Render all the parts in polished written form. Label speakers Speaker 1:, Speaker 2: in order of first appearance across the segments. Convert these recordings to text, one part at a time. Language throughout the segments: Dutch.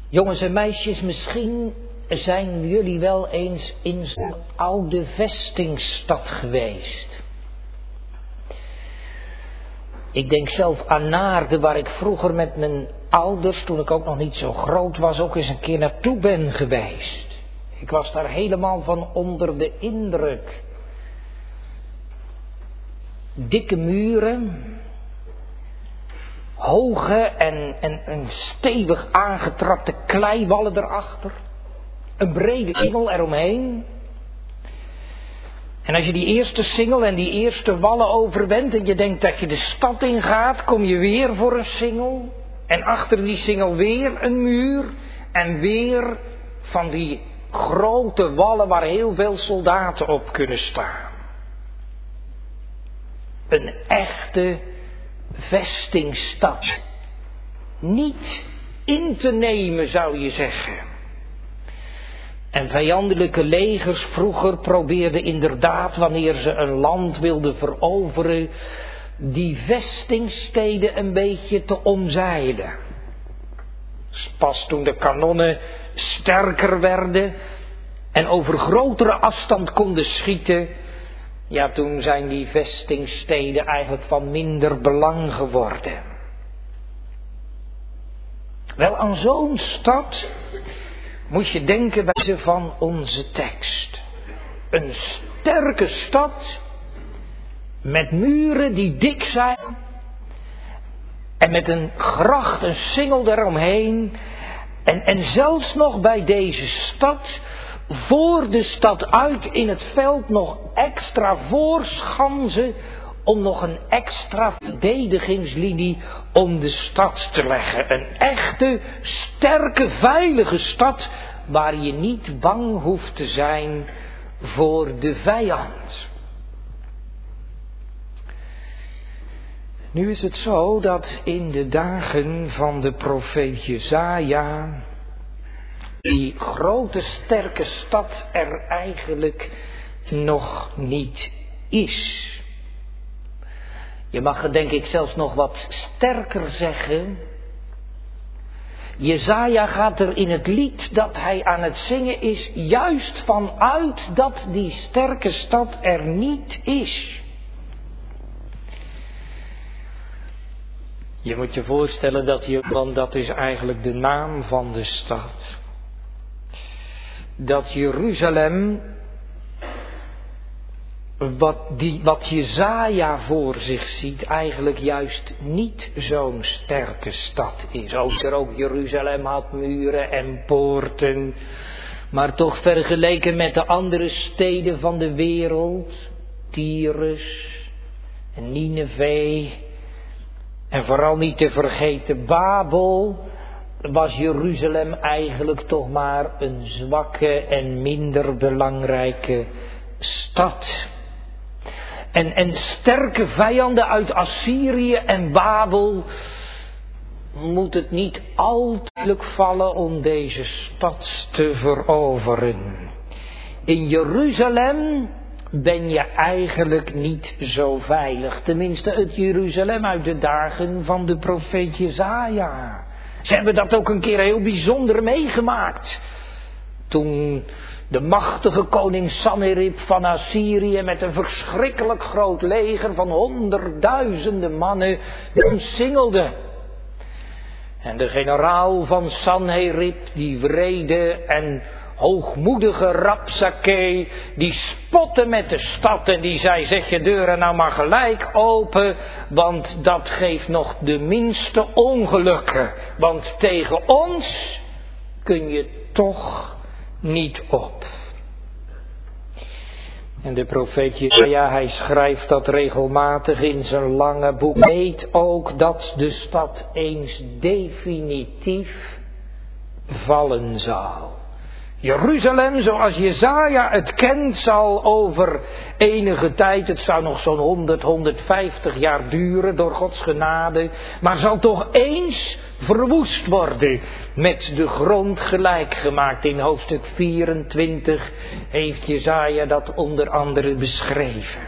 Speaker 1: Jongens en meisjes, misschien zijn jullie wel eens in zo'n oude vestingstad geweest. Ik denk zelf aan Naarden, waar ik vroeger met mijn ouders, toen ik ook nog niet zo groot was, ook eens een keer naartoe ben geweest. Ik was daar helemaal van onder de indruk. Dikke muren, hoge en stevig aangetrapte kleiwallen erachter, een brede singel eromheen. En als je die eerste singel en die eerste wallen over bent en je denkt dat je de stad ingaat, kom je weer voor een singel. En achter die singel weer een muur en weer van die grote wallen waar heel veel soldaten op kunnen staan. Een echte vestingstad. Niet in te nemen, zou je zeggen. En vijandelijke legers vroeger probeerden inderdaad, wanneer ze een land wilden veroveren, die vestingsteden een beetje te omzeilen. Pas toen de kanonnen sterker werden en over grotere afstand konden schieten, ja, toen zijn die vestingsteden eigenlijk van minder belang geworden. Wel, aan zo'n stad moet je denken bij ze van onze tekst. Een sterke stad met muren die dik zijn en met een gracht, een singel eromheen. En zelfs nog bij deze stad, voor de stad uit in het veld nog extra voorschanzen om nog een extra verdedigingslinie om de stad te leggen. Een echte, sterke, veilige stad waar je niet bang hoeft te zijn voor de vijand. Nu is het zo dat in de dagen van de profeet Jesaja die grote sterke stad er eigenlijk nog niet is. Je mag het denk ik zelfs nog wat sterker zeggen. Jesaja gaat er in het lied dat hij aan het zingen is juist vanuit dat die sterke stad er niet is. Je moet je voorstellen want dat is eigenlijk de naam van de stad. Dat Jeruzalem, wat Jesaja voor zich ziet, eigenlijk juist niet zo'n sterke stad is. Ook Jeruzalem had muren en poorten, maar toch vergeleken met de andere steden van de wereld, Tyrus en Nineve en vooral niet te vergeten Babel, was Jeruzalem eigenlijk toch maar een zwakke en minder belangrijke stad. En sterke vijanden uit Assyrië en Babel moet het niet altijd vallen om deze stad te veroveren. In Jeruzalem ben je eigenlijk niet zo veilig. Tenminste het Jeruzalem uit de dagen van de profeet Jesaja. Ze hebben dat ook een keer heel bijzonder meegemaakt. Toen de machtige koning Sanherib van Assyrië met een verschrikkelijk groot leger van 100.000 mannen omsingelde. En de generaal van Sanherib, die wrede en hoogmoedige Rabsakeh, die spotte met de stad en die zei: zet je deuren nou maar gelijk open, want dat geeft nog de minste ongelukken. Want tegen ons kun je toch niet op. En de profeet Jesaja, hij schrijft dat regelmatig in zijn lange boek, weet ook dat de stad eens definitief vallen zal. Jeruzalem, zoals Jesaja het kent, zal over enige tijd, het zou nog zo'n 150 jaar duren door Gods genade, maar zal toch eens verwoest worden, met de grond gelijk gemaakt. In hoofdstuk 24 heeft Jesaja dat onder andere beschreven.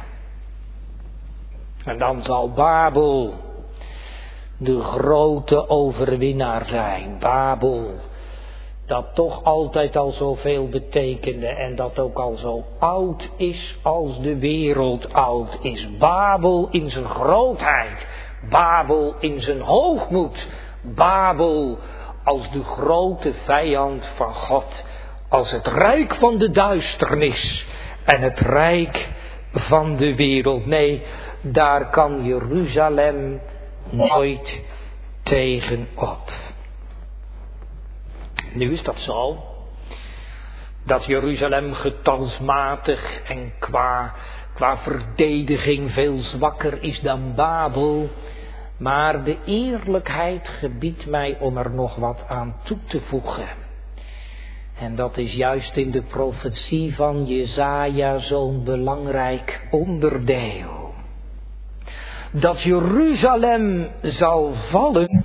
Speaker 1: En dan zal Babel de grote overwinnaar zijn. Babel, dat toch altijd al zoveel betekende en dat ook al zo oud is als de wereld oud is. Babel in zijn grootheid, Babel in zijn hoogmoed, Babel als de grote vijand van God, als het rijk van de duisternis en het rijk van de wereld. Nee, daar kan Jeruzalem nooit tegenop. Nu is dat zo, dat Jeruzalem getalsmatig en qua verdediging veel zwakker is dan Babel. Maar de eerlijkheid gebiedt mij om er nog wat aan toe te voegen. En dat is juist in de profetie van Jesaja zo'n belangrijk onderdeel. Dat Jeruzalem zal vallen,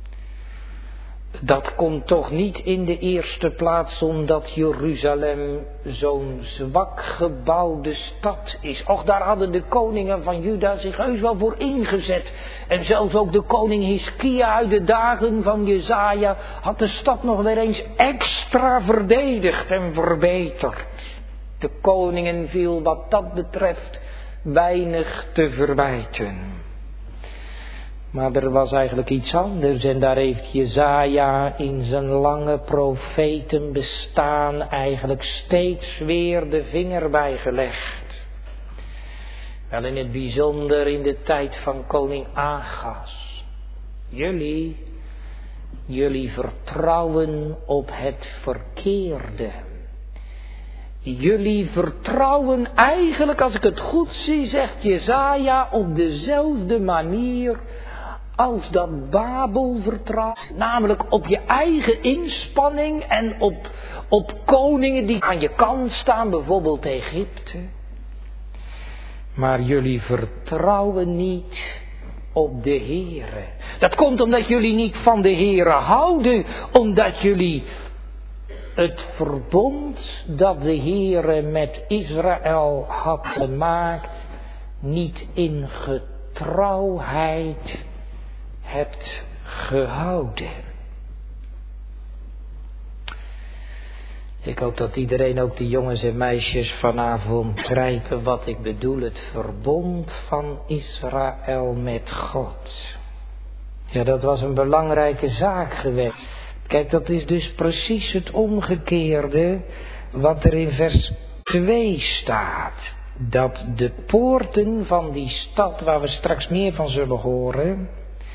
Speaker 1: dat komt toch niet in de eerste plaats omdat Jeruzalem zo'n zwak gebouwde stad is. Och, daar hadden de koningen van Juda zich heus wel voor ingezet. En zelfs ook de koning Hiskia uit de dagen van Jesaja had de stad nog weer eens extra verdedigd en verbeterd. De koningen viel wat dat betreft weinig te verwijten. Maar er was eigenlijk iets anders en daar heeft Jesaja in zijn lange profetenbestaan eigenlijk steeds weer de vinger bij gelegd. Wel in het bijzonder in de tijd van koning Agas. Jullie vertrouwen op het verkeerde. Jullie vertrouwen eigenlijk, als ik het goed zie, zegt Jesaja, op dezelfde manier als dat Babel vertrouwt, namelijk op je eigen inspanning en op koningen die aan je kant staan, bijvoorbeeld Egypte. Maar jullie vertrouwen niet op de Heere. Dat komt omdat jullie niet van de Heere houden, omdat jullie het verbond dat de Heere met Israël had gemaakt niet in getrouwheid hebt gehouden. Ik hoop dat iedereen, ook de jongens en meisjes, vanavond begrijpen wat ik bedoel. Het verbond van Israël met God. Ja, dat was een belangrijke zaak geweest. Kijk, dat is dus precies het omgekeerde wat er in vers 2 staat. Dat de poorten van die stad, waar we straks meer van zullen horen,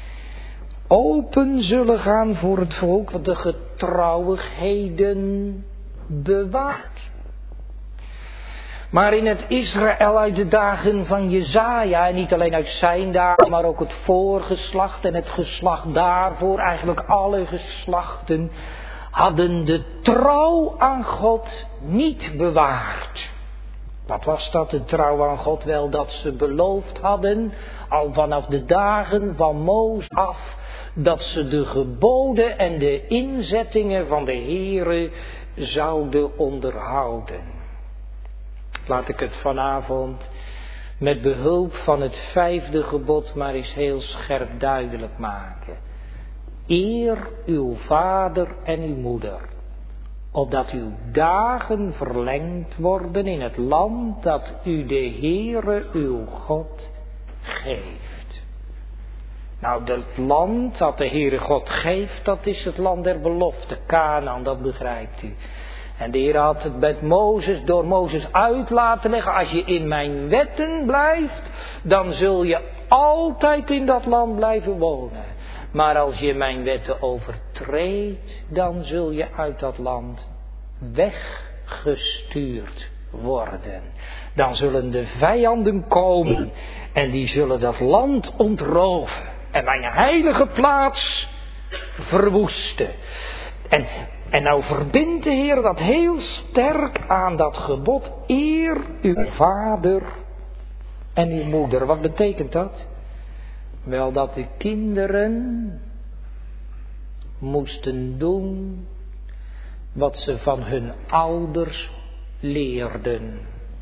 Speaker 1: open zullen gaan voor het volk wat de getrouwigheden bewaart. Maar in het Israël uit de dagen van Jesaja, en niet alleen uit zijn dagen, maar ook het voorgeslacht en het geslacht daarvoor, eigenlijk alle geslachten, hadden de trouw aan God niet bewaard. Wat was dat, de trouw aan God? Wel, dat ze beloofd hadden, al vanaf de dagen van Mozes af, dat ze de geboden en de inzettingen van de Heere zouden onderhouden. Laat ik het vanavond met behulp van het 5e gebod maar eens heel scherp duidelijk maken. Eer uw vader en uw moeder, opdat uw dagen verlengd worden in het land dat u de Heere uw God geeft. Nou, dat land dat de Heere God geeft, dat is het land der belofte, Kanaan, dat begrijpt u. En de Heer had het met Mozes, door Mozes uit laten leggen. Als je in mijn wetten blijft, dan zul je altijd in dat land blijven wonen. Maar als je mijn wetten overtreedt, dan zul je uit dat land weggestuurd worden. Dan zullen de vijanden komen en die zullen dat land ontroven. En mijn heilige plaats verwoesten. En nou verbindt de Heer dat heel sterk aan dat gebod. Eer uw vader en uw moeder. Wat betekent dat? Wel, dat de kinderen moesten doen wat ze van hun ouders leerden.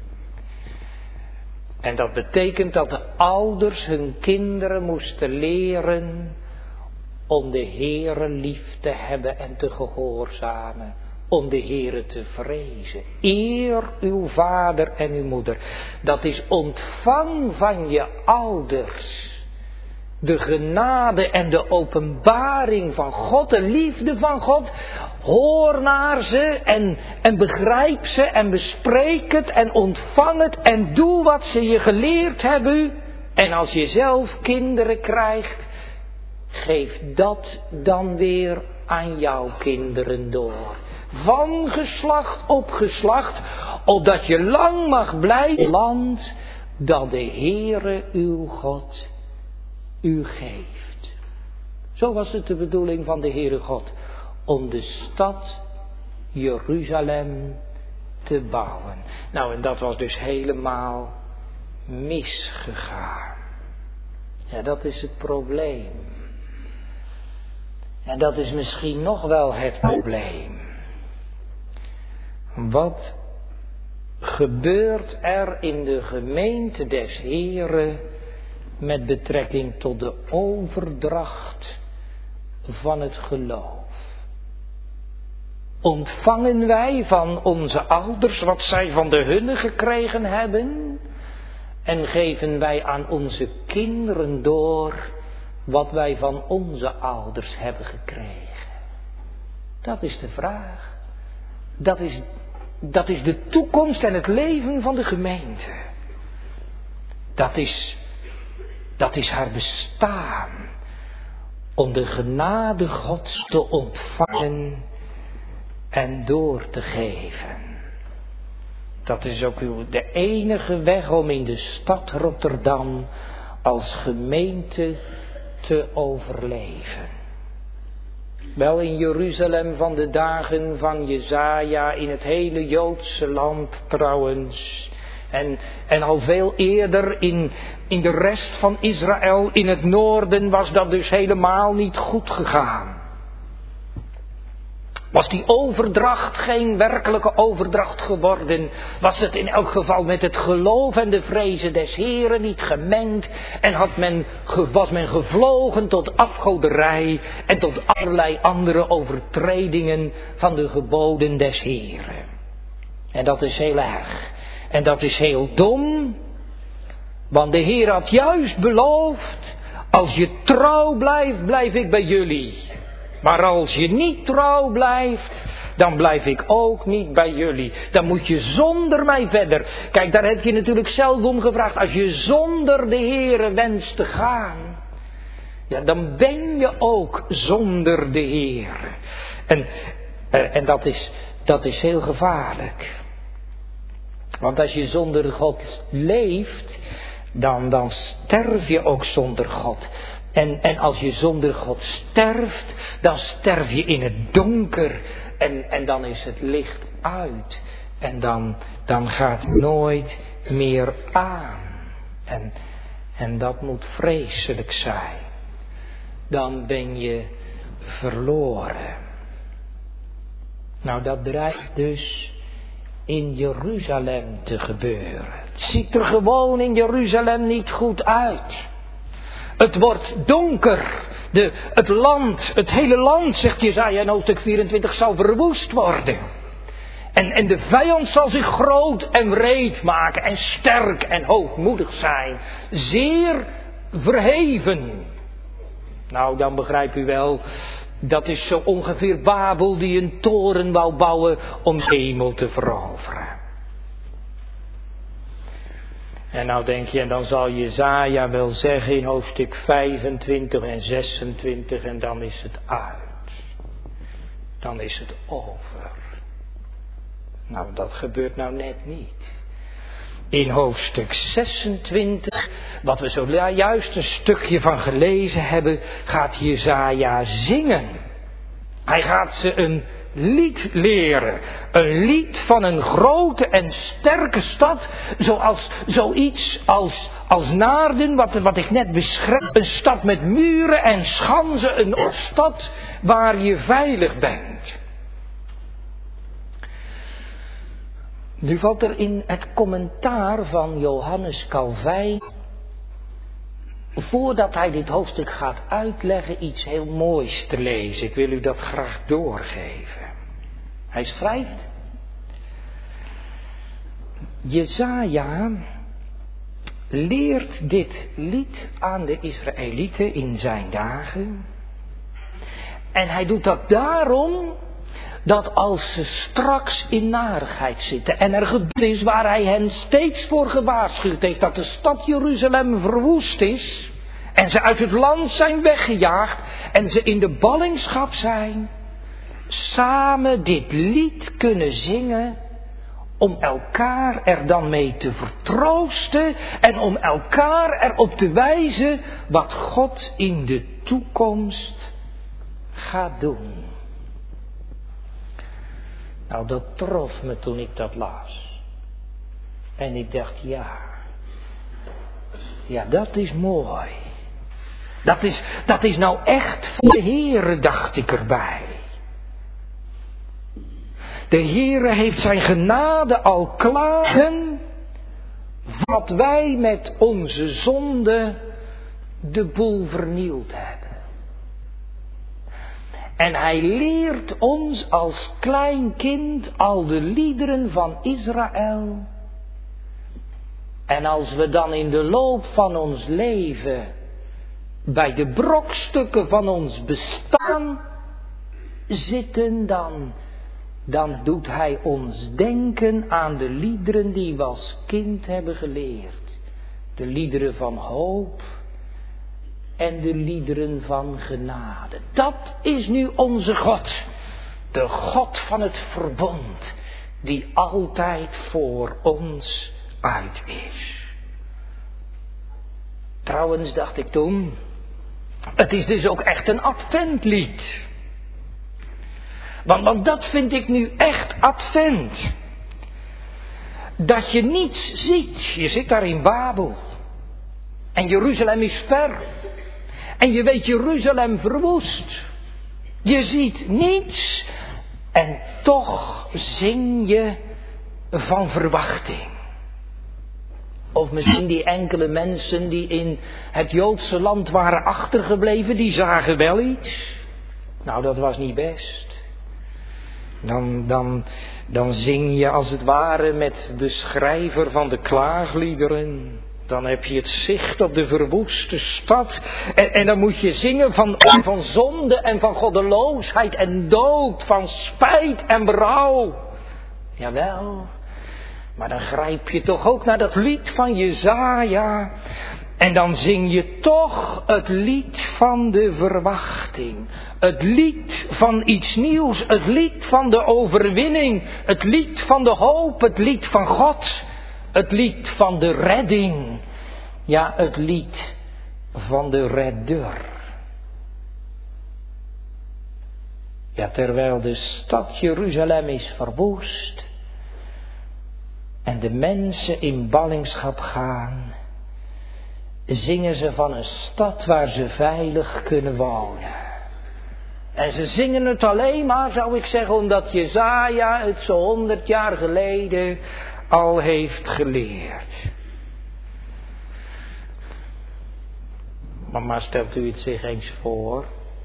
Speaker 1: En dat betekent dat de ouders hun kinderen moesten leren om de Heere lief te hebben en te gehoorzamen, om de Heere te vrezen. Eer uw vader en uw moeder. Dat is ontvang van je ouders. De genade en de openbaring van God, de liefde van God. Hoor naar ze en begrijp ze en bespreek het en ontvang het en doe wat ze je geleerd hebben. En als je zelf kinderen krijgt, geef dat dan weer aan jouw kinderen door. Van geslacht op geslacht, opdat je lang mag blijven land dat de Heere uw God u geeft. Zo was het de bedoeling van de Heere God, om de stad Jeruzalem te bouwen. Nou, en dat was dus helemaal misgegaan. Ja, dat is het probleem. En dat is misschien nog wel het probleem. Wat gebeurt er in de gemeente des Heren met betrekking tot de overdracht van het geloof? Ontvangen wij van onze ouders wat zij van de hunne gekregen hebben? En geven wij aan onze kinderen door wat wij van onze ouders hebben gekregen? Dat is de vraag. Dat is de toekomst en het leven van de gemeente. Dat is haar bestaan. Om de genade Gods te ontvangen en door te geven. Dat is ook de enige weg om in de stad Rotterdam als gemeente te overleven. Wel in Jeruzalem van de dagen van Jesaja, in het hele Joodse land trouwens. En al veel eerder in de rest van Israël, in het noorden, was dat dus helemaal niet goed gegaan. Was die overdracht geen werkelijke overdracht geworden? Was het in elk geval met het geloof en de vrezen des Heren niet gemengd? En was men gevlogen tot afgoderij en tot allerlei andere overtredingen van de geboden des Heren? En dat is heel erg. En dat is heel dom. Want de Heer had juist beloofd, als je trouw blijft, blijf ik bij jullie. Maar als je niet trouw blijft, dan blijf ik ook niet bij jullie. Dan moet je zonder mij verder. Kijk, daar heb je natuurlijk zelf om gevraagd. Als je zonder de Heere wenst te gaan, ja, dan ben je ook zonder de Heere. En dat is heel gevaarlijk. Want als je zonder God leeft, dan sterf je ook zonder God. En als je zonder God sterft, dan sterf je in het donker. En dan is het licht uit. En dan gaat het nooit meer aan. En dat moet vreselijk zijn. Dan ben je verloren. Nou, dat dreigt dus in Jeruzalem te gebeuren. Het ziet er gewoon in Jeruzalem niet goed uit. Het wordt donker. Het hele land, zegt Jesaja in hoofdstuk 24, zal verwoest worden. En de vijand zal zich groot en wreed maken en sterk en hoogmoedig zijn. Zeer verheven. Nou, dan begrijpt u wel, dat is zo ongeveer Babel die een toren wou bouwen om de hemel te veroveren. En nou denk je, en dan zal Jesaja wel zeggen in hoofdstuk 25 en 26 en dan is het uit. Dan is het over. Nou, dat gebeurt nou net niet. In hoofdstuk 26, wat we zo juist een stukje van gelezen hebben, gaat Jesaja zingen. Hij gaat ze een lied leren. Een lied van een grote en sterke stad. Zoiets als Naarden, wat ik net beschreef. Een stad met muren en schansen. Een stad waar je veilig bent. Nu valt er in het commentaar van Johannes Calvijn voordat hij dit hoofdstuk gaat uitleggen, iets heel moois te lezen. Ik wil u dat graag doorgeven. Hij schrijft: Jesaja leert dit lied aan de Israëlieten in zijn dagen. En hij doet dat daarom dat als ze straks in narigheid zitten en er gebeurd is waar hij hen steeds voor gewaarschuwd heeft, dat de stad Jeruzalem verwoest is en ze uit het land zijn weggejaagd en ze in de ballingschap zijn, samen dit lied kunnen zingen om elkaar er dan mee te vertroosten en om elkaar erop te wijzen wat God in de toekomst gaat doen. Nou, dat trof me toen ik dat las. En ik dacht, ja, dat is mooi. Dat is nou echt voor de Heere, dacht ik erbij. De Heere heeft zijn genade al klagen, wat wij met onze zonde de boel vernield hebben. En hij leert ons als klein kind al de liederen van Israël. En als we dan in de loop van ons leven bij de brokstukken van ons bestaan zitten, dan doet hij ons denken aan de liederen die we als kind hebben geleerd. De liederen van hoop en de liederen van genade. Dat is nu onze God. De God van het verbond, die altijd voor ons uit is. Trouwens, dacht ik toen, het is dus ook echt een adventlied. Want dat vind ik nu echt advent. Dat je niets ziet. Je zit daar in Babel. En Jeruzalem is ver. En je weet Jeruzalem verwoest. Je ziet niets. En toch zing je van verwachting. Of misschien die enkele mensen die in het Joodse land waren achtergebleven, die zagen wel iets. Nou, dat was niet best. Dan zing je als het ware met de schrijver van de klaagliederen. Dan heb je het zicht op de verwoeste stad. En dan moet je zingen van zonde en van goddeloosheid en dood. Van spijt en berouw. Jawel. Maar dan grijp je toch ook naar dat lied van Jesaja. En dan zing je toch het lied van de verwachting. Het lied van iets nieuws. Het lied van de overwinning. Het lied van de hoop. Het lied van God. Het lied van de redding. Ja, het lied van de redder. Ja, terwijl de stad Jeruzalem is verwoest. En de mensen in ballingschap gaan, zingen ze van een stad waar ze veilig kunnen wonen. En ze zingen het alleen maar, zou ik zeggen, omdat Jesaja het zo 100 jaar geleden al heeft geleerd. Maar stelt u het zich eens voor.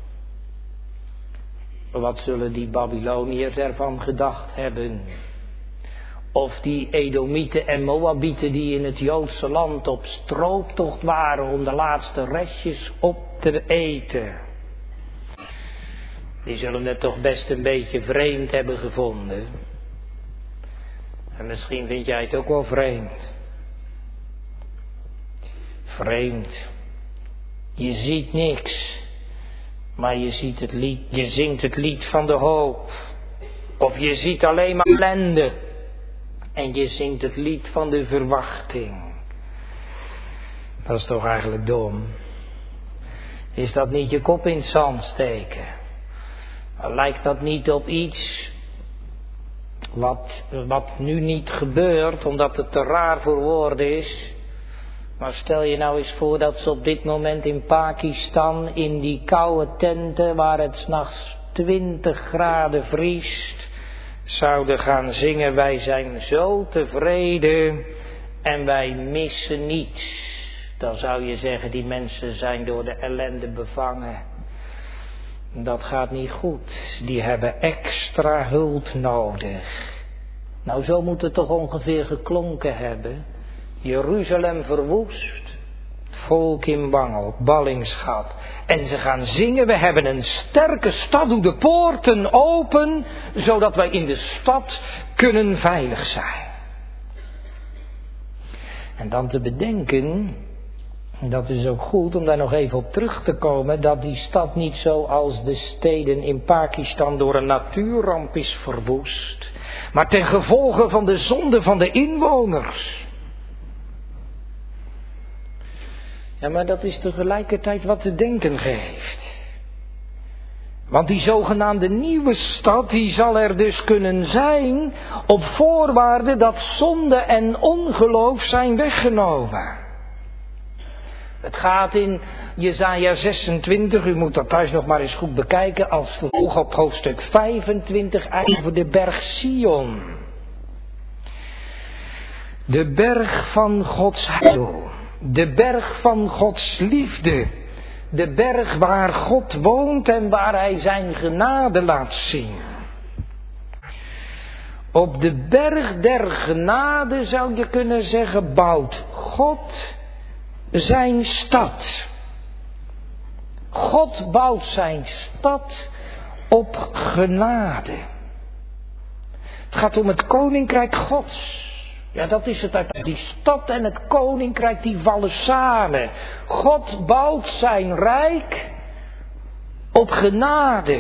Speaker 1: Wat zullen die Babyloniërs ervan gedacht hebben? Of die Edomieten en Moabieten die in het Joodse land op strooptocht waren om de laatste restjes op te eten. Die zullen het toch best een beetje vreemd hebben gevonden. En misschien vind jij het ook wel vreemd. Vreemd. Je ziet niks. Maar je ziet het lied, je zingt het lied van de hoop. Of je ziet alleen maar ellende. En je zingt het lied van de verwachting. Dat is toch eigenlijk dom? Is dat niet je kop in het zand steken? Lijkt dat niet op iets wat nu niet gebeurt, omdat het te raar voor woorden is? Maar stel je nou eens voor dat ze op dit moment in Pakistan, in die koude tenten waar het 's nachts 20 graden vriest, zouden gaan zingen: wij zijn zo tevreden en wij missen niets. Dan zou je zeggen, die mensen zijn door de ellende bevangen. Dat gaat niet goed. Die hebben extra hulp nodig. Nou, zo moet het toch ongeveer geklonken hebben. Jeruzalem verwoest. Het volk in ballingschap. En ze gaan zingen, we hebben een sterke stad, doe de poorten open, zodat wij in de stad kunnen veilig zijn. En dan te bedenken, dat is ook goed om daar nog even op terug te komen, dat die stad niet zoals de steden in Pakistan door een natuurramp is verwoest, maar ten gevolge van de zonde van de inwoners. Ja, maar dat is tegelijkertijd wat te denken geeft. Want die zogenaamde nieuwe stad, die zal er dus kunnen zijn op voorwaarde dat zonde en ongeloof zijn weggenomen. Het gaat in Jesaja 26, u moet dat thuis nog maar eens goed bekijken, als vervolg op hoofdstuk 25 over de berg Sion. De berg van Gods heil. De berg van Gods liefde. De berg waar God woont en waar Hij zijn genade laat zien. Op de berg der genade zou je kunnen zeggen, bouwt God zijn stad. God bouwt zijn stad op genade. Het gaat om het koninkrijk Gods. Ja, dat is het uit. Die stad en het koninkrijk die vallen samen. God bouwt zijn rijk op genade.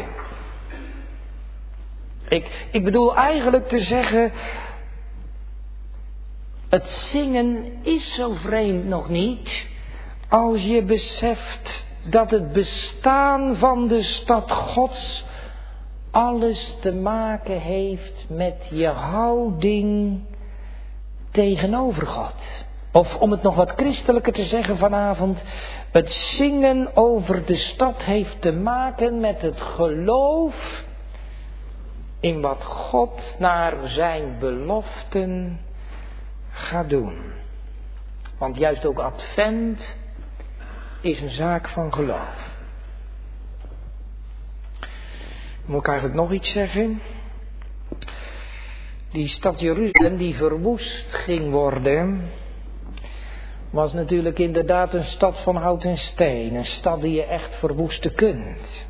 Speaker 1: Ik bedoel eigenlijk te zeggen, het zingen is zo vreemd nog niet, als je beseft dat het bestaan van de stad Gods alles te maken heeft met je houding tegenover God. Of om het nog wat christelijker te zeggen vanavond, het zingen over de stad heeft te maken met het geloof in wat God naar zijn beloften gaat doen. Want juist ook Advent is een zaak van geloof. Moet ik eigenlijk nog iets zeggen? Die stad Jeruzalem die verwoest ging worden, was natuurlijk inderdaad een stad van hout en steen. Een stad die je echt verwoesten kunt.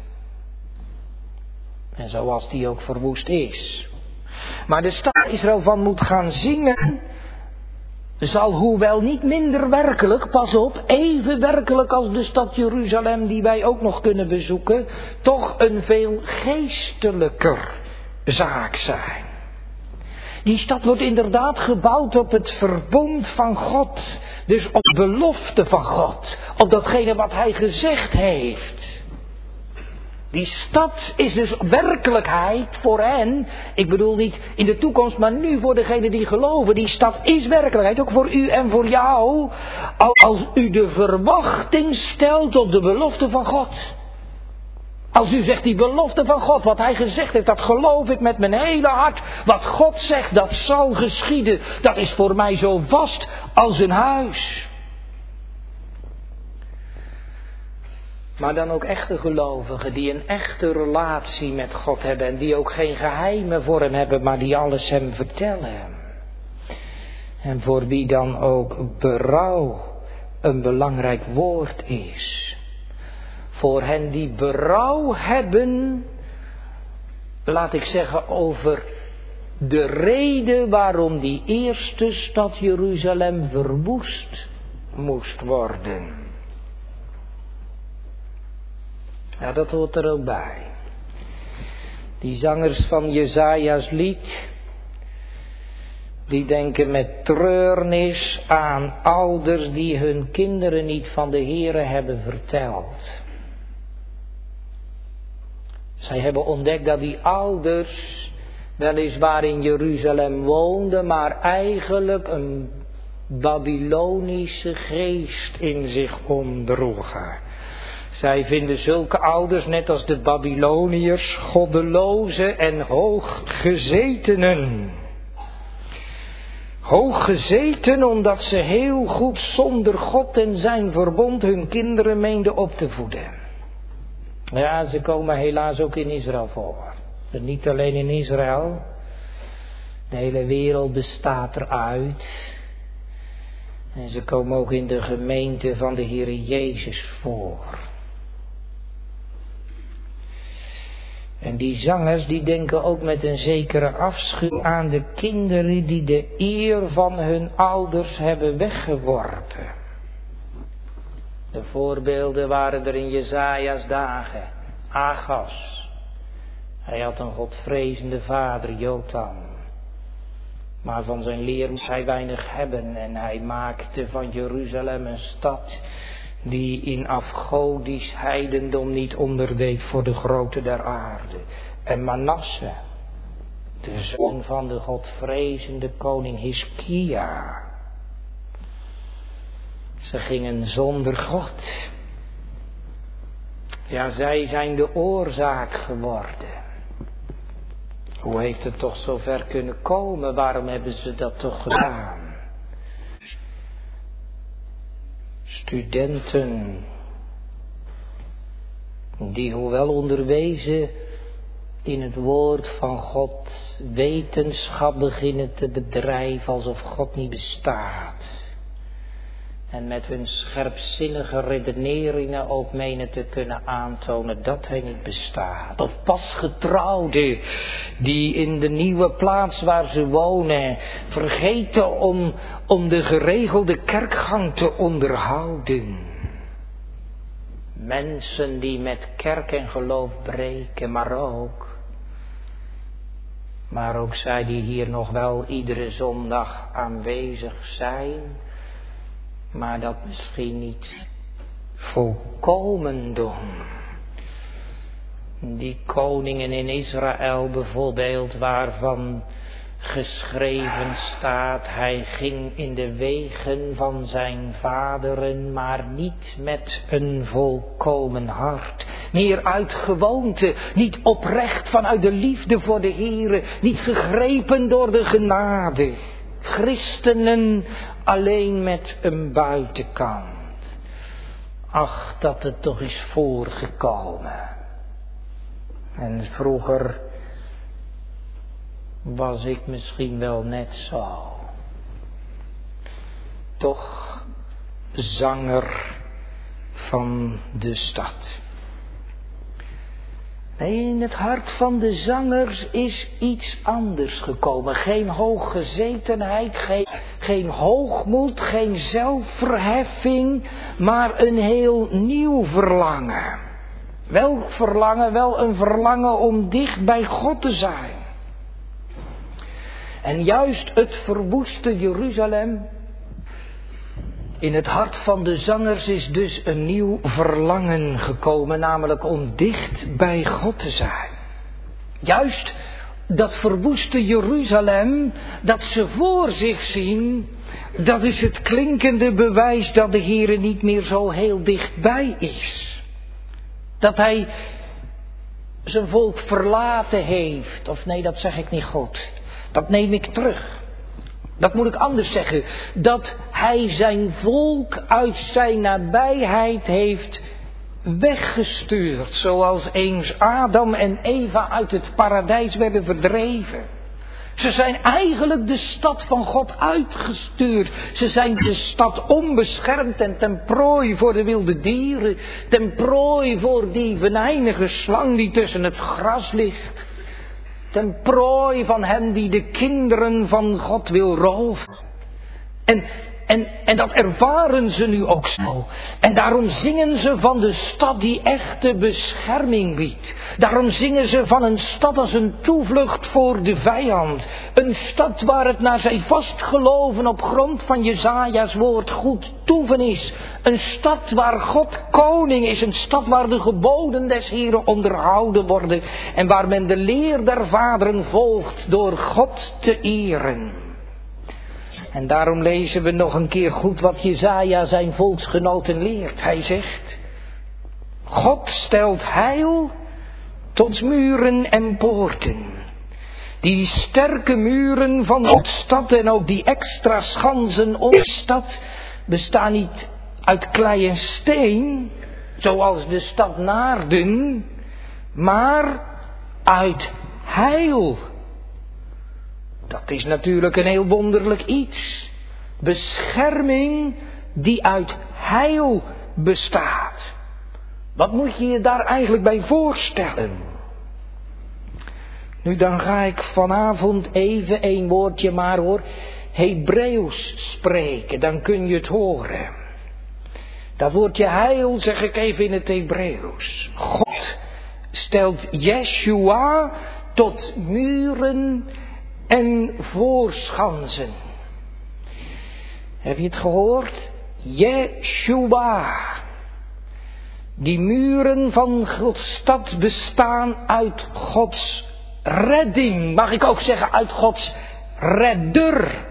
Speaker 1: En zoals die ook verwoest is. Maar de stad Israël van moet gaan zingen, zal hoewel niet minder werkelijk, pas op, even werkelijk als de stad Jeruzalem die wij ook nog kunnen bezoeken, toch een veel geestelijker zaak zijn. Die stad wordt inderdaad gebouwd op het verbond van God. Dus op de belofte van God. Op datgene wat Hij gezegd heeft. Die stad is dus werkelijkheid voor hen. Ik bedoel niet in de toekomst, maar nu voor degenen die geloven. Die stad is werkelijkheid, ook voor u en voor jou. Als u de verwachting stelt op de belofte van God. Als u zegt die belofte van God, wat Hij gezegd heeft, dat geloof ik met mijn hele hart. Wat God zegt, dat zal geschieden. Dat is voor mij zo vast als een huis. Maar dan ook echte gelovigen die een echte relatie met God hebben. En die ook geen geheimen voor Hem hebben, maar die alles Hem vertellen. En voor wie dan ook berouw een belangrijk woord is. Voor hen die berouw hebben, laat ik zeggen, over de reden waarom die eerste stad Jeruzalem verwoest moest worden. Ja, dat hoort er ook bij. Die zangers van Jesaja's lied, die denken met treurnis aan ouders die hun kinderen niet van de Heere hebben verteld. Zij hebben ontdekt dat die ouders weliswaar in Jeruzalem woonden, maar eigenlijk een Babylonische geest in zich omdroegen. Zij vinden zulke ouders, net als de Babyloniërs, goddeloze en hooggezetenen. Hoog gezeten omdat ze heel goed zonder God en zijn verbond hun kinderen meenden op te voeden. Ja, ze komen helaas ook in Israël voor. En niet alleen in Israël. De hele wereld bestaat eruit. En ze komen ook in de gemeente van de Heer Jezus voor. En die zangers die denken ook met een zekere afschuw aan de kinderen die de eer van hun ouders hebben weggeworpen. De voorbeelden waren er in Jesaja's dagen. Agas. Hij had een godvrezende vader, Jotam. Maar van zijn leer moest hij weinig hebben en hij maakte van Jeruzalem een stad die in afgodisch heidendom niet onderdeed voor de grootte der aarde. En Manasse, de zoon van de godvrezende koning Hiskia. Ze gingen zonder God. Ja, zij zijn de oorzaak geworden. Hoe heeft het toch zo ver kunnen komen? Waarom hebben ze dat toch gedaan? Studenten, die hoewel onderwezen in het woord van God, wetenschap beginnen te bedrijven alsof God niet bestaat. En met hun scherpzinnige redeneringen ook menen te kunnen aantonen dat hij niet bestaat. Of pasgetrouwden die in de nieuwe plaats waar ze wonen vergeten om de geregelde kerkgang te onderhouden. Mensen die met kerk en geloof breken, maar ook zij die hier nog wel iedere zondag aanwezig zijn, maar dat misschien niet volkomen doen. Die koningen in Israël bijvoorbeeld, waarvan geschreven staat, hij ging in de wegen van zijn vaderen, maar niet met een volkomen hart. Meer uit gewoonte, niet oprecht vanuit de liefde voor de Heere, niet gegrepen door de genade. Christenen alleen met een buitenkant. Ach, dat het toch is voorgekomen. En vroeger was ik misschien wel net zo. Toch zanger van de stad. Nee, in het hart van de zangers is iets anders gekomen. Geen hooggezetenheid, geen hoogmoed, geen zelfverheffing, maar een heel nieuw verlangen. Welk verlangen? Wel een verlangen om dicht bij God te zijn. En juist het verwoeste Jeruzalem, in het hart van de zangers is dus een nieuw verlangen gekomen, namelijk om dicht bij God te zijn. Juist dat verwoeste Jeruzalem, dat ze voor zich zien, dat is het klinkende bewijs dat de Heere niet meer zo heel dichtbij is. Dat hij zijn volk verlaten heeft, of nee, dat zeg ik niet goed. Dat neem ik terug. Dat moet ik anders zeggen. Dat hij zijn volk uit zijn nabijheid heeft weggestuurd. Zoals eens Adam en Eva uit het paradijs werden verdreven. Ze zijn eigenlijk de stad van God uitgestuurd. Ze zijn de stad onbeschermd en ten prooi voor de wilde dieren. Ten prooi voor die venijnige slang die tussen het gras ligt. Ten prooi van hem die de kinderen van God wil roven. En dat ervaren ze nu ook zo. En daarom zingen ze van de stad die echte bescherming biedt. Daarom zingen ze van een stad als een toevlucht voor de vijand. Een stad waar het naar zij vastgeloven op grond van Jesaja's woord goed toeven is. Een stad waar God koning is. Een stad waar de geboden des Heeren onderhouden worden. En waar men de leer der vaderen volgt door God te eren. En daarom lezen we nog een keer goed wat Jesaja zijn volksgenoten leert. Hij zegt: God stelt heil tot muren en poorten. Die sterke muren van de stad en ook die extra schansen om de stad bestaan niet uit klei en steen, zoals de stad Naarden, maar uit heil. Dat is natuurlijk een heel wonderlijk iets. Bescherming die uit heil bestaat. Wat moet je je daar eigenlijk bij voorstellen? Nu dan ga ik vanavond even een woordje maar hoor, Hebreeuws spreken, dan kun je het horen. Dat woordje heil zeg ik even in het Hebreeuws. God stelt Yeshua tot muren en voorschansen. Heb je het gehoord? Yeshua. Die muren van Gods stad bestaan uit Gods redding. Mag ik ook zeggen uit Gods redder.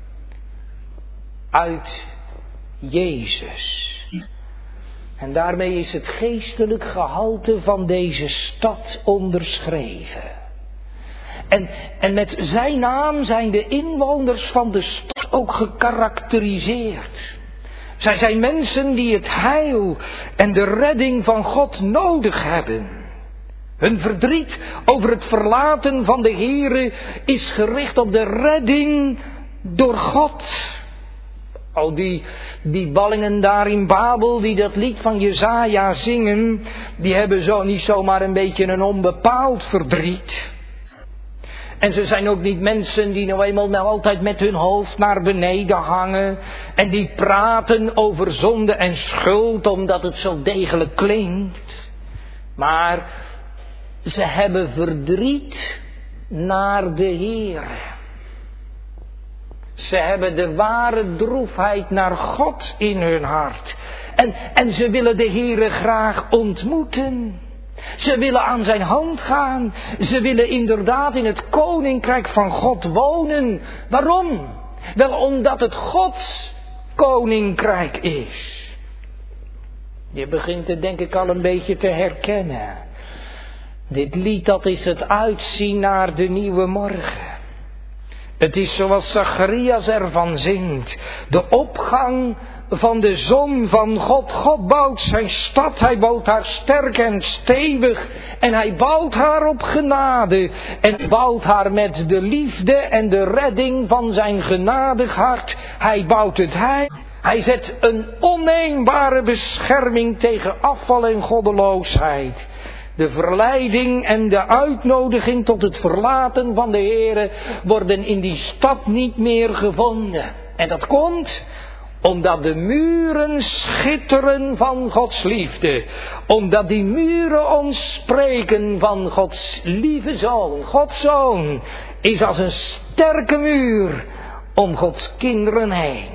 Speaker 1: Uit Jezus. En daarmee is het geestelijk gehalte van deze stad onderschreven. En met zijn naam zijn de inwoners van de stad ook gekarakteriseerd. Zij zijn mensen die het heil en de redding van God nodig hebben. Hun verdriet over het verlaten van de Heere is gericht op de redding door God. Al die ballingen daar in Babel die dat lied van Jesaja zingen, die hebben zo niet zomaar een beetje een onbepaald verdriet. En ze zijn ook niet mensen die nou eenmaal altijd met hun hoofd naar beneden hangen. En die praten over zonde en schuld omdat het zo degelijk klinkt. Maar ze hebben verdriet naar de Heer. Ze hebben de ware droefheid naar God in hun hart. En ze willen de Heere graag ontmoeten. Ze willen aan zijn hand gaan. Ze willen inderdaad in het koninkrijk van God wonen. Waarom? Wel omdat het Gods koninkrijk is. Je begint het denk ik al een beetje te herkennen. Dit lied dat is het uitzien naar de nieuwe morgen. Het is zoals Zacharias ervan zingt. De opgang van de zon van God. God bouwt zijn stad. Hij bouwt haar sterk en stevig. En hij bouwt haar op genade. En bouwt haar met de liefde en de redding van zijn genadig hart. Hij bouwt het heil. Hij zet een onneembare bescherming tegen afval en goddeloosheid. De verleiding en de uitnodiging tot het verlaten van de Heere worden in die stad niet meer gevonden. En dat komt omdat de muren schitteren van Gods liefde. Omdat die muren ons spreken van Gods lieve Zoon. Gods Zoon is als een sterke muur om Gods kinderen heen.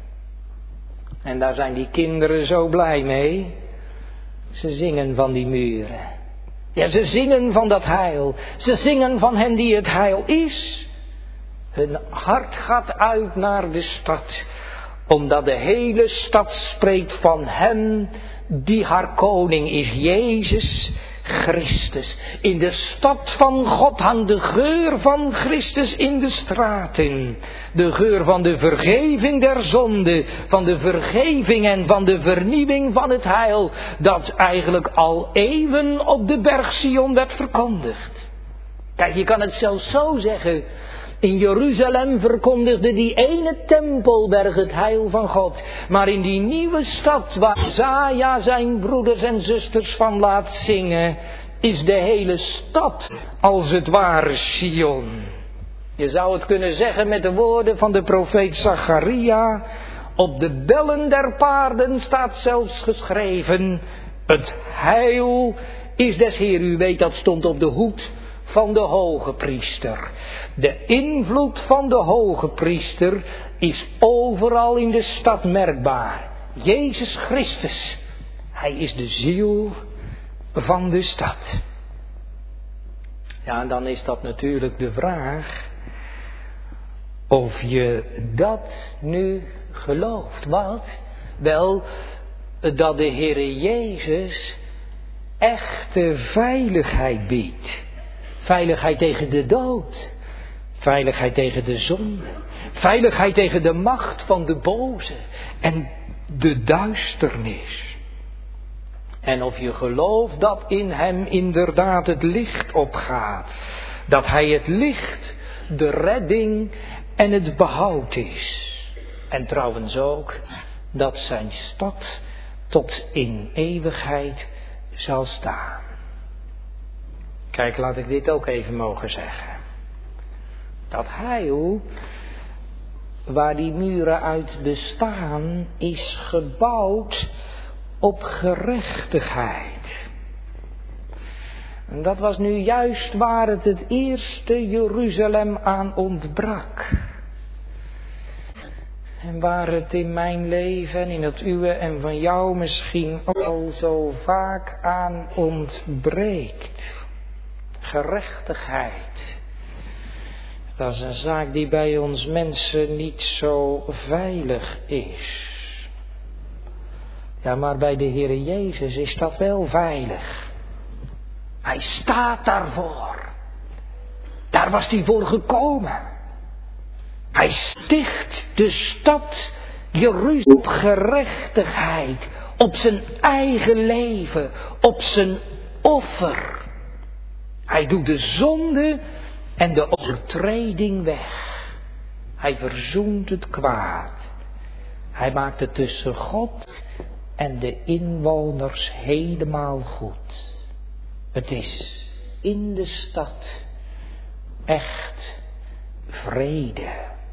Speaker 1: En daar zijn die kinderen zo blij mee. Ze zingen van die muren. Ja, ze zingen van dat heil. Ze zingen van hem die het heil is. Hun hart gaat uit naar de stad. Omdat de hele stad spreekt van hem die haar koning is. Jezus Christus. In de stad van God hangt de geur van Christus in de straten. De geur van de vergeving der zonde. Van de vergeving en van de vernieuwing van het heil. Dat eigenlijk al eeuwen op de berg Sion werd verkondigd. Kijk, je kan het zelfs zo zeggen. In Jeruzalem verkondigde die ene tempelberg het heil van God. Maar in die nieuwe stad waar Jesaja zijn broeders en zusters van laat zingen, is de hele stad als het ware Sion. Je zou het kunnen zeggen met de woorden van de profeet Zacharia. Op de bellen der paarden staat zelfs geschreven: het heil is des Heer. U weet, dat stond op de hoed van de hoge priester. De invloed van de hoge priester is overal in de stad merkbaar. Jezus Christus, hij is de ziel van de stad. Ja, en dan is dat natuurlijk de vraag of je dat nu gelooft. Wat? Wel, dat de Heere Jezus echte veiligheid biedt. Veiligheid tegen de dood. Veiligheid tegen de zonde. Veiligheid tegen de macht van de boze en de duisternis. En of je gelooft dat in hem inderdaad het licht opgaat. Dat hij het licht, de redding en het behoud is. En trouwens ook dat zijn stad tot in eeuwigheid zal staan. Kijk, laat ik dit ook even mogen zeggen. Dat heil, waar die muren uit bestaan, is gebouwd op gerechtigheid. En dat was nu juist waar het eerste Jeruzalem aan ontbrak. En waar het in mijn leven en in het uwe en van jou misschien ook al zo vaak aan ontbreekt. Gerechtigheid. Dat is een zaak die bij ons mensen niet zo veilig is. Ja, maar bij de Heere Jezus is dat wel veilig. Hij staat daarvoor. Daar was hij voor gekomen. Hij sticht de stad Jeruzalem op gerechtigheid, op zijn eigen leven, op zijn offer. Hij doet de zonde en de overtreding weg. Hij verzoent het kwaad. Hij maakt het tussen God en de inwoners helemaal goed. Het is in de stad echt vrede.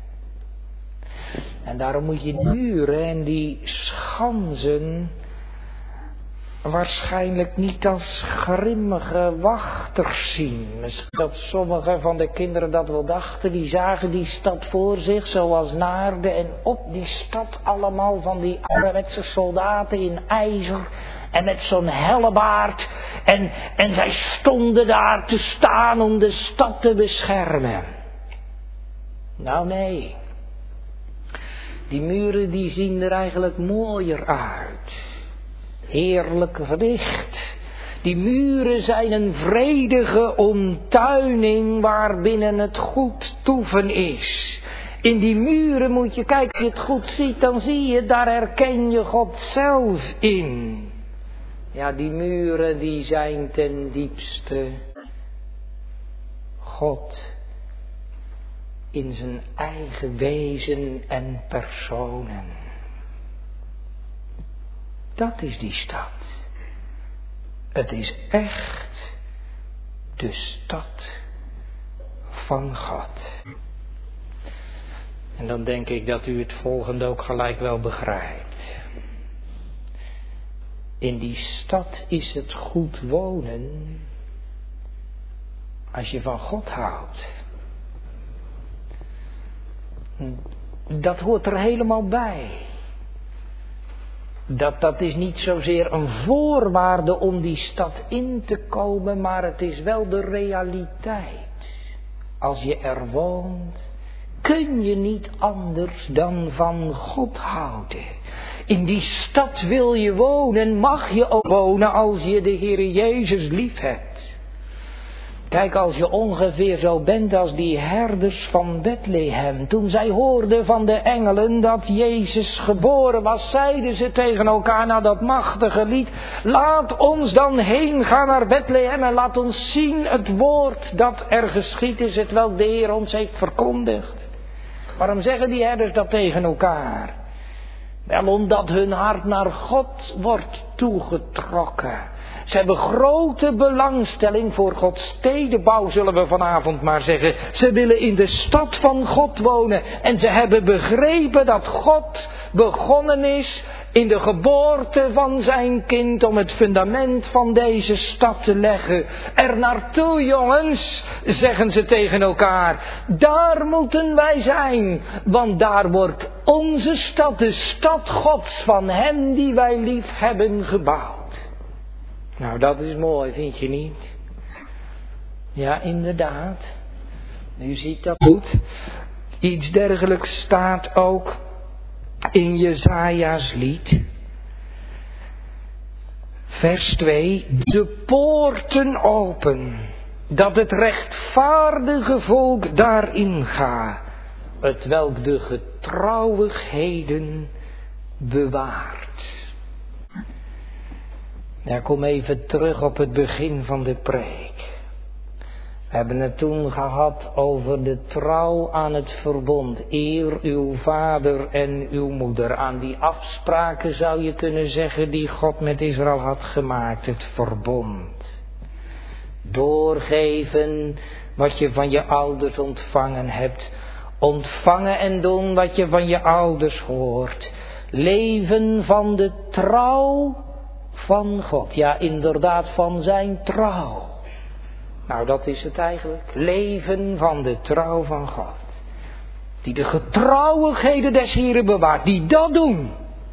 Speaker 1: En daarom moet je die muren en die schansen waarschijnlijk niet als grimmige wachters zien. Misschien dat sommige van de kinderen dat wel dachten. Die zagen die stad voor zich zoals Naarden. En op die stad allemaal van die ouderwetse soldaten in ijzer. En met zo'n hellebaard. En zij stonden daar te staan om de stad te beschermen. Nou nee. Die muren die zien er eigenlijk mooier uit. Heerlijk verlicht. Die muren zijn een vredige omtuining waarbinnen het goed toeven is. In die muren moet je, kijk, als je het goed ziet, dan zie je, daar herken je God zelf in. Ja, die muren die zijn ten diepste God in zijn eigen wezen en personen. Dat is die stad. Het is echt de stad van God. En dan denk ik dat u het volgende ook gelijk wel begrijpt. In die stad is het goed wonen als je van God houdt. Dat hoort er helemaal bij. Dat is niet zozeer een voorwaarde om die stad in te komen, maar het is wel de realiteit. Als je er woont, kun je niet anders dan van God houden. In die stad wil je wonen, mag je ook wonen als je de Heere Jezus lief hebt. Kijk, als je ongeveer zo bent als die herders van Bethlehem. Toen zij hoorden van de engelen dat Jezus geboren was, zeiden ze tegen elkaar na dat machtige lied: laat ons dan heen gaan naar Bethlehem en laat ons zien het woord dat er geschied is, hetwelk de Heer ons heeft verkondigd. Waarom zeggen die herders dat tegen elkaar? Wel, omdat hun hart naar God wordt toegetrokken. Ze hebben grote belangstelling voor Gods stedenbouw, zullen we vanavond maar zeggen. Ze willen in de stad van God wonen. En ze hebben begrepen dat God begonnen is in de geboorte van zijn kind om het fundament van deze stad te leggen. Er naartoe, jongens, zeggen ze tegen elkaar. Daar moeten wij zijn, want daar wordt onze stad, de stad Gods, van hem die wij lief hebben, gebouwd. Nou, dat is mooi, vind je niet? Ja, inderdaad. U ziet dat goed. Iets dergelijks staat ook in Jesaja's lied. Vers 2. De poorten open dat het rechtvaardige volk daarin gaat, het welk de getrouwigheden bewaart. Ja, kom even terug op het begin van de preek. We hebben het toen gehad over de trouw aan het verbond. Eer uw vader en uw moeder. Aan die afspraken zou je kunnen zeggen die God met Israël had gemaakt. Het verbond. Doorgeven wat je van je ouders ontvangen hebt. Ontvangen en doen wat je van je ouders hoort. Leven van de trouw van God. Ja, inderdaad van zijn trouw. Nou, dat is het eigenlijk. Leven van de trouw van God. Die de getrouwigheden des Heren bewaart. Die dat doen.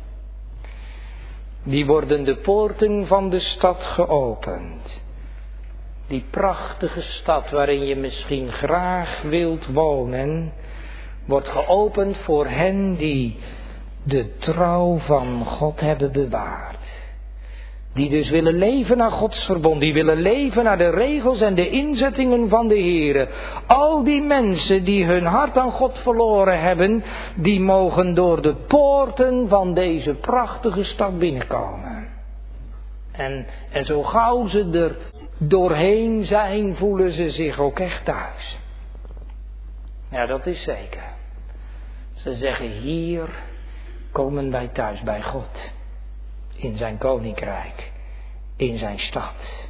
Speaker 1: Die worden de poorten van de stad geopend. Die prachtige stad waarin je misschien graag wilt wonen, wordt geopend voor hen die de trouw van God hebben bewaard. Die dus willen leven naar Gods verbond. Die willen leven naar de regels en de inzettingen van de Heere. Al die mensen die hun hart aan God verloren hebben, die mogen door de poorten van deze prachtige stad binnenkomen. En zo gauw ze er doorheen zijn, voelen ze zich ook echt thuis. Ja, dat is zeker. Ze zeggen, hier komen wij thuis bij God. In zijn koninkrijk. In zijn stad.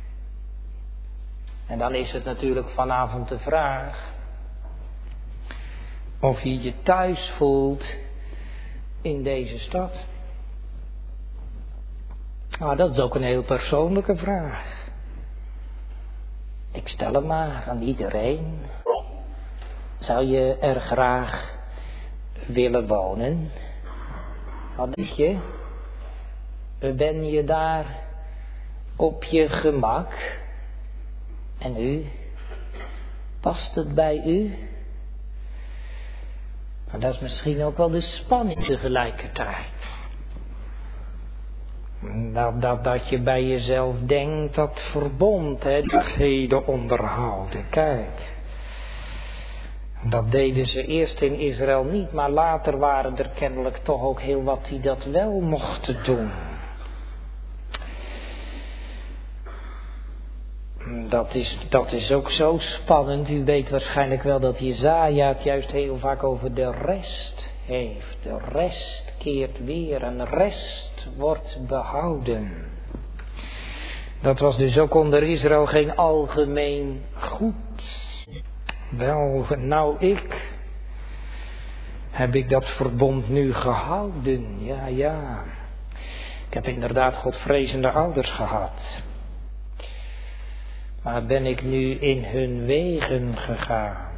Speaker 1: En dan is het natuurlijk vanavond de vraag of je je thuis voelt in deze stad. Nou, dat is ook een heel persoonlijke vraag. Ik stel hem maar aan iedereen. Zou je er graag willen wonen? Wat denk je? Ben je daar op je gemak? En u? Past het bij u? Maar dat is misschien ook wel de spanning tegelijkertijd. Dat je bij jezelf denkt, dat verbond, datgene onderhouden. Kijk, dat deden ze eerst in Israël niet, maar later waren er kennelijk toch ook heel wat die dat wel mochten doen. Dat is ook zo spannend. U weet waarschijnlijk wel dat Jesaja het juist heel vaak over de rest heeft. De rest keert weer, een rest wordt behouden. Dat was dus ook onder Israël geen algemeen goed. Wel, nou heb ik dat verbond nu gehouden? Ja. Ik heb inderdaad godvrezende ouders gehad. Maar ben ik nu in hun wegen gegaan?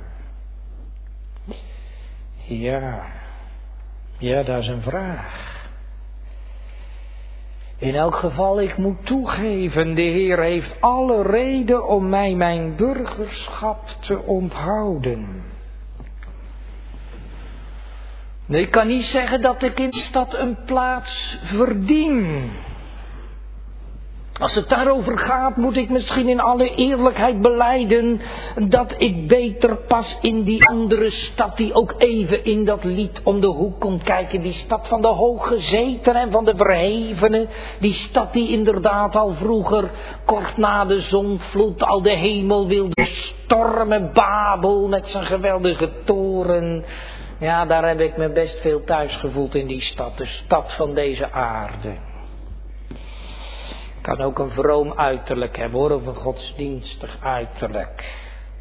Speaker 1: Ja, dat is een vraag. In elk geval, ik moet toegeven, de Heer heeft alle reden om mij mijn burgerschap te onthouden. Nee, ik kan niet zeggen dat ik in de stad een plaats verdien. Als het daarover gaat, moet ik misschien in alle eerlijkheid belijden dat ik beter pas in die andere stad die ook even in dat lied om de hoek komt kijken. Die stad van de hooggezeten en van de verhevenen. Die stad die inderdaad al vroeger, kort na de zondvloed, al de hemel wilde stormen. Babel met zijn geweldige toren. Ja, daar heb ik me best veel thuis gevoeld in die stad. De stad van deze aarde. Kan ook een vroom uiterlijk hebben hoor, of een godsdienstig uiterlijk.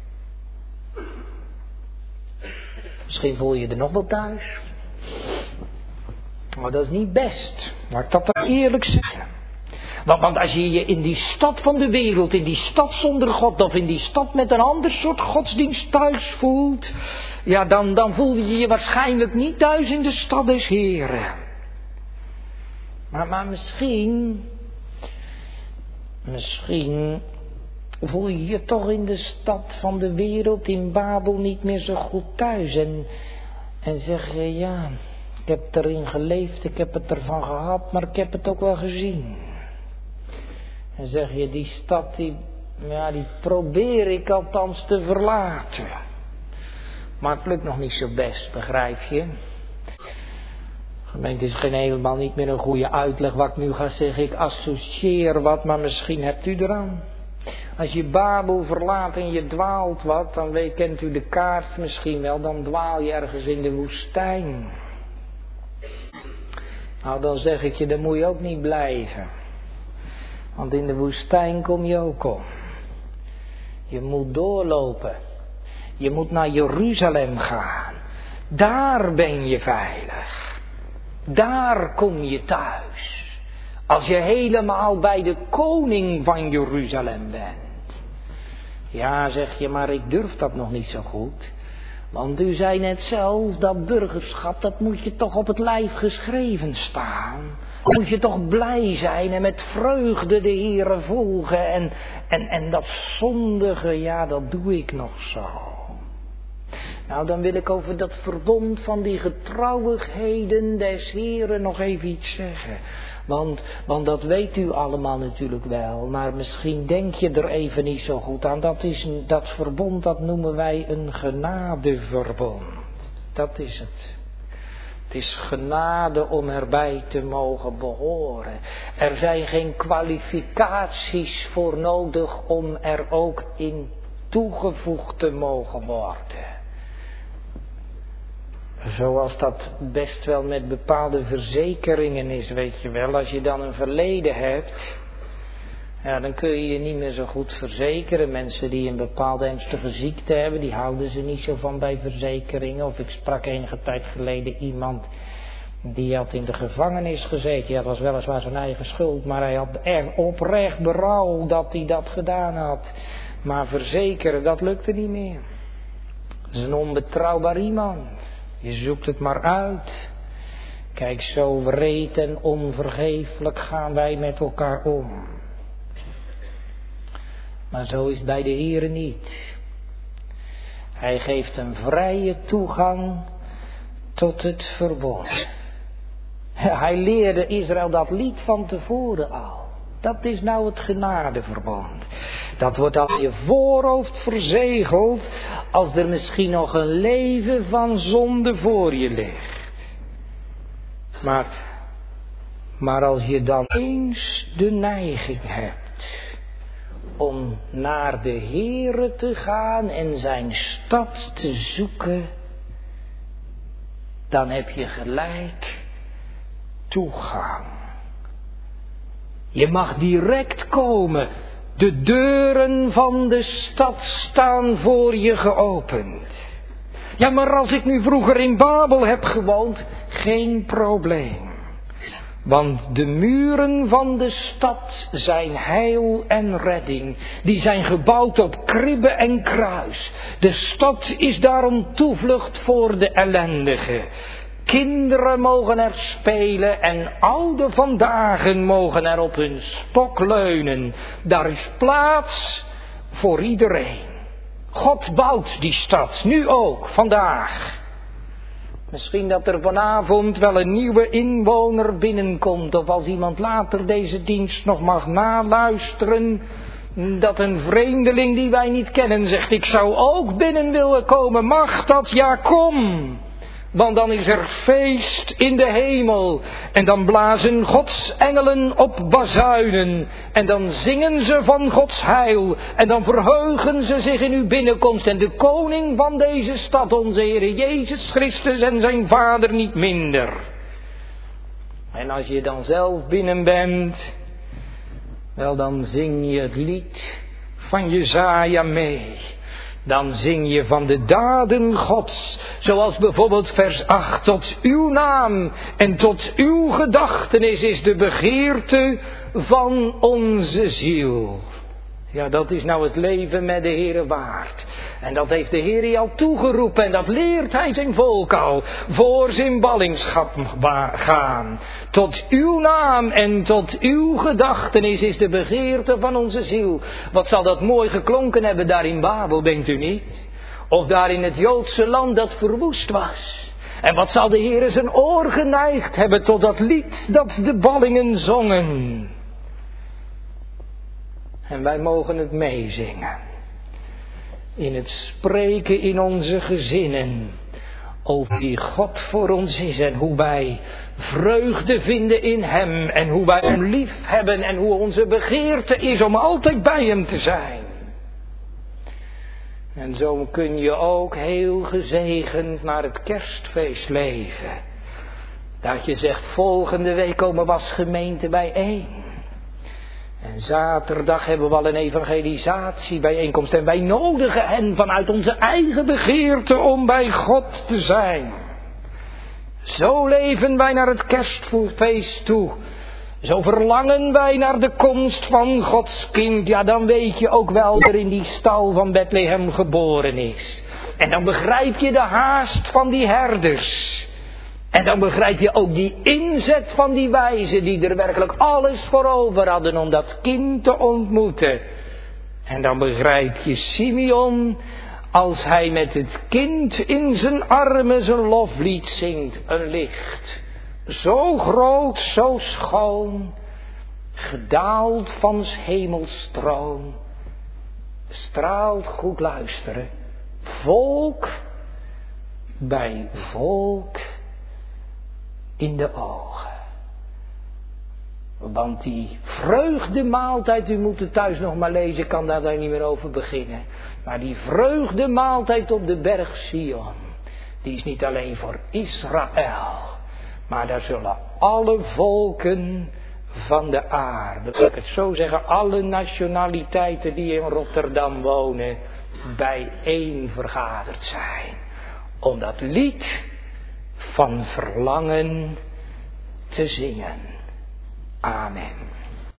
Speaker 1: Misschien voel je je er nog wel thuis. Maar dat is niet best. Laat ik dat dan eerlijk zeggen. Want als je je in die stad van de wereld, in die stad zonder God, of in die stad met een ander soort godsdienst thuis voelt, ja, dan voel je je waarschijnlijk niet thuis in de stad des Heren. Maar misschien voel je je toch in de stad van de wereld, in Babel, niet meer zo goed thuis. En zeg je, ja, ik heb erin geleefd, ik heb het ervan gehad, maar ik heb het ook wel gezien. En zeg je, die stad Ja, die probeer ik althans te verlaten. Maar het lukt nog niet zo best, begrijp je? Gemeente is helemaal niet meer een goede uitleg wat ik nu ga zeggen. Ik associeer wat, maar misschien hebt u eraan. Als je Babel verlaat en je dwaalt wat, dan kent u de kaart misschien wel, dan dwaal je ergens in de woestijn. Nou, dan zeg ik je, daar moet je ook niet blijven. Want in de woestijn kom je ook om. Je moet doorlopen. Je moet naar Jeruzalem gaan. Daar ben je veilig. Daar kom je thuis. Als je helemaal bij de koning van Jeruzalem bent. Ja, zeg je, maar ik durf dat nog niet zo goed. Want u zei net zelf, dat burgerschap, dat moet je toch op het lijf geschreven staan. Moet je toch blij zijn en met vreugde de Heere volgen. En dat zondige, ja, dat doe ik nog zo. Nou, dan wil ik over dat verbond van die getrouwigheden des Heeren nog even iets zeggen. Want dat weet u allemaal natuurlijk wel, maar misschien denk je er even niet zo goed aan. Dat verbond, dat noemen wij een genadeverbond. Dat is het. Het is genade om erbij te mogen behoren. Er zijn geen kwalificaties voor nodig om er ook in toegevoegd te mogen worden. Zoals dat best wel met bepaalde verzekeringen is, weet je wel. Als je dan een verleden hebt, ja, dan kun je je niet meer zo goed verzekeren. Mensen die een bepaalde ernstige ziekte hebben, die houden ze niet zo van bij verzekeringen. Of ik sprak enige tijd geleden iemand, die had in de gevangenis gezeten. Ja, dat was weliswaar zijn eigen schuld, maar hij had oprecht berouw dat hij dat gedaan had. Maar verzekeren, dat lukte niet meer. Dat is een onbetrouwbaar iemand. Je zoekt het maar uit. Kijk, zo wreed en onvergeeflijk gaan wij met elkaar om. Maar zo is het bij de Heere niet. Hij geeft een vrije toegang tot het verbond. Hij leerde Israël dat lied van tevoren al. Dat is nou het genadeverbond. Dat wordt aan je voorhoofd verzegeld als er misschien nog een leven van zonde voor je ligt. Maar als je dan eens de neiging hebt om naar de Heere te gaan en zijn stad te zoeken, dan heb je gelijk toegang. Je mag direct komen. De deuren van de stad staan voor je geopend. Ja, maar als ik nu vroeger in Babel heb gewoond, geen probleem. Want de muren van de stad zijn heil en redding. Die zijn gebouwd op kribbe en kruis. De stad is daarom toevlucht voor de ellendige. Kinderen mogen er spelen en ouden vandaag mogen er op hun stok leunen. Daar is plaats voor iedereen. God bouwt die stad, nu ook, vandaag. Misschien dat er vanavond wel een nieuwe inwoner binnenkomt. Of als iemand later deze dienst nog mag naluisteren. Dat een vreemdeling die wij niet kennen zegt, ik zou ook binnen willen komen. Mag dat? Ja, kom. Want dan is er feest in de hemel. En dan blazen Gods engelen op bazuinen. En dan zingen ze van Gods heil. En dan verheugen ze zich in uw binnenkomst. En de koning van deze stad, onze Heer Jezus Christus en zijn Vader niet minder. En als je dan zelf binnen bent, wel dan zing je het lied van Jesaja mee. Dan zing je van de daden Gods, zoals bijvoorbeeld vers 8. Tot uw naam en tot uw gedachtenis is de begeerte van onze ziel. Ja, dat is nou het leven met de Heere waard. En dat heeft de Heere al toegeroepen en dat leert hij zijn volk al. Voor zijn ballingschap gaan. Tot uw naam en tot uw gedachtenis is de begeerte van onze ziel. Wat zal dat mooi geklonken hebben daar in Babel, denkt u niet? Of daar in het Joodse land dat verwoest was. En wat zal de Heere zijn oor geneigd hebben tot dat lied dat de ballingen zongen. En wij mogen het meezingen. In het spreken in onze gezinnen. Over wie God voor ons is en hoe wij vreugde vinden in hem. En hoe wij hem lief hebben en hoe onze begeerte is om altijd bij hem te zijn. En zo kun je ook heel gezegend naar het kerstfeest leven. Dat je zegt, volgende week komen we als gemeente bijeen. En zaterdag hebben we al een evangelisatiebijeenkomst. En wij nodigen hen vanuit onze eigen begeerte om bij God te zijn. Zo leven wij naar het kerstfeest toe. Zo verlangen wij naar de komst van Gods kind. Ja, dan weet je ook wel dat er in die stal van Bethlehem geboren is. En dan begrijp je de haast van die herders. En dan begrijp je ook die inzet van die wijzen die er werkelijk alles voor over hadden om dat kind te ontmoeten. En dan begrijp je Simeon als hij met het kind in zijn armen zijn loflied zingt. Een licht, zo groot, zo schoon, gedaald van 's hemels troon. Straalt, goed luisteren, volk bij volk in de ogen. Want die vreugdemaaltijd, u moet het thuis nog maar lezen, ik kan daar niet meer over beginnen. Maar die vreugdemaaltijd op de berg Sion, die is niet alleen voor Israël. Maar daar zullen alle volken van de aarde, laat ik het zo zeggen, alle nationaliteiten die in Rotterdam wonen, bijeen vergaderd zijn. Om dat lied van verlangen te zingen. Amen.